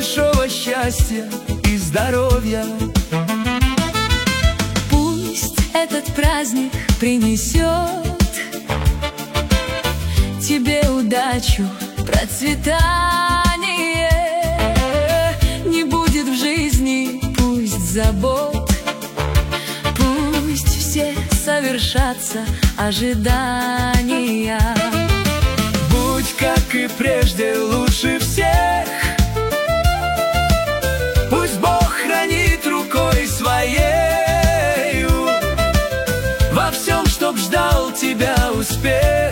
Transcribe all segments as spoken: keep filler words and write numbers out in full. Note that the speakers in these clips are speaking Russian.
большого счастья и здоровья. Пусть этот праздник принесет тебе удачу, процветание. Не будет в жизни пусть забот, пусть все совершатся ожидания. Будь, как и прежде, лучше всех. Пусть Бог хранит рукой своею во всем, чтоб ждал тебя успех.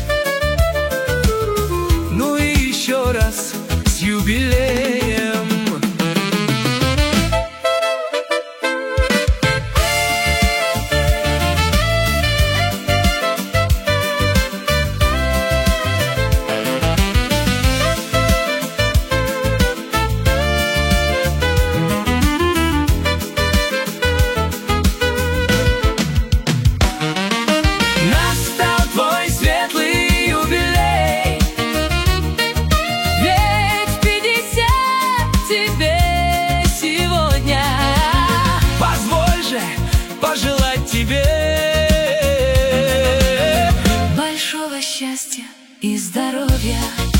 Ну и еще раз с юбилеем. Пожелать тебе большого счастья и здоровья.